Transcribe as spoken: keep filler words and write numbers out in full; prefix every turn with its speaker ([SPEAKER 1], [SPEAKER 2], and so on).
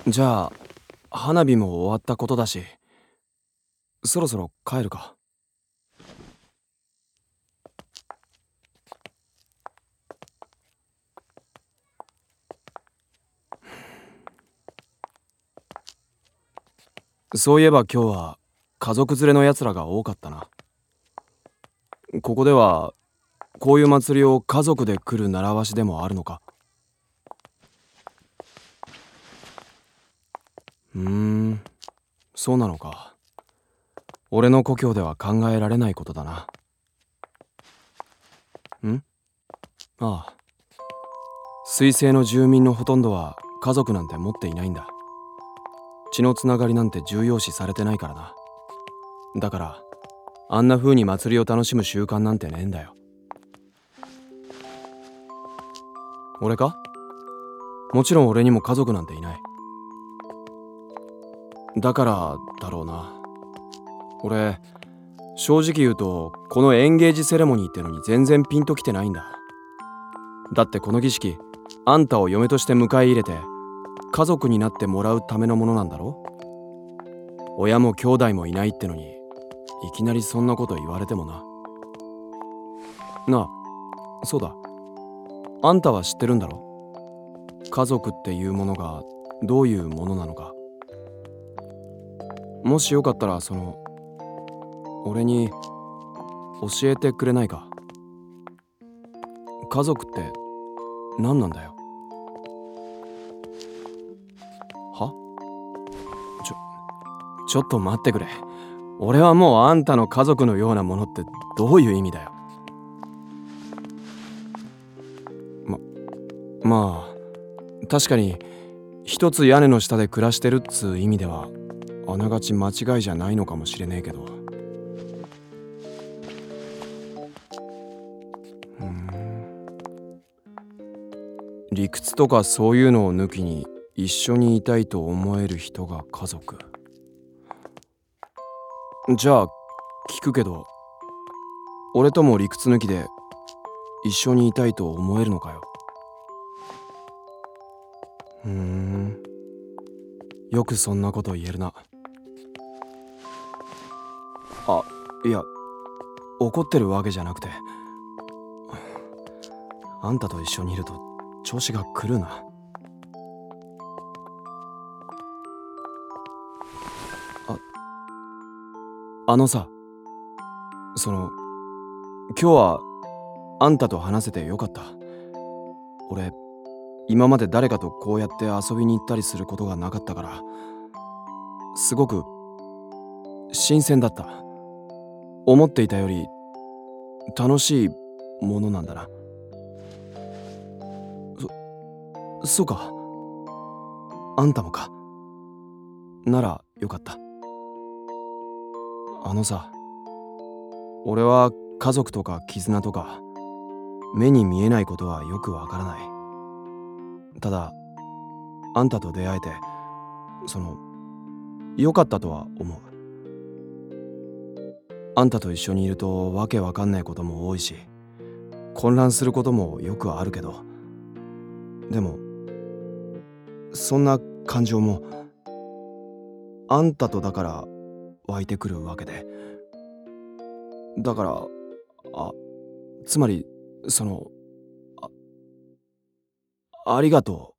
[SPEAKER 1] じゃあ花火も終わったことだし、そろそろ帰るか。そういえば今日は家族連れのやつらが多かったな。ここではこういう祭りを家族で来る習わしでもあるのか。うーん、そうなのか。俺の故郷では考えられないことだな。んああ、水星の住民のほとんどは家族なんて持っていないんだ。血のつながりなんて重要視されてないからな。だからあんな風に祭りを楽しむ習慣なんてねえんだよ。俺か？もちろん俺にも家族なんていない。だからだろうな。俺正直言うとこのエンゲージセレモニーってのに全然ピンときてないんだ。だってこの儀式、あんたを嫁として迎え入れて家族になってもらうためのものなんだろ。親も兄弟もいないってのにいきなりそんなこと言われてもな。なあ、そうだ、あんたは知ってるんだろ。家族っていうものがどういうものなのか。もしよかったらその俺に教えてくれないか。家族って何なんだよ。は？ちょ、ちょっと待ってくれ。俺はもうあんたの家族のようなものってどういう意味だよ。ま、まあ確かに一つ屋根の下で暮らしてるっつう意味ではあながち間違いじゃないのかもしれねえけど。うーん、理屈とかそういうのを抜きに一緒にいたいと思える人が家族。じゃあ聞くけど、俺とも理屈抜きで一緒にいたいと思えるのかよ。うーん、よくそんなこと言えるな。あ、いや、怒ってるわけじゃなくて、あんたと一緒にいると調子が狂うな。あ、あのさ、その今日はあんたと話せてよかった。俺今まで誰かとこうやって遊びに行ったりすることがなかったから、すごく新鮮だった。思っていたより楽しいものなんだな。そ、そうか。あんたもか。ならよかった。あのさ、俺は家族とか絆とか目に見えないことはよくわからない。ただあんたと出会えてそのよかったとは思う。あんたと一緒にいるとわけわかんないことも多いし混乱することもよくあるけど、でもそんな感情もあんたとだから湧いてくるわけで、だからあつまりそのあありがと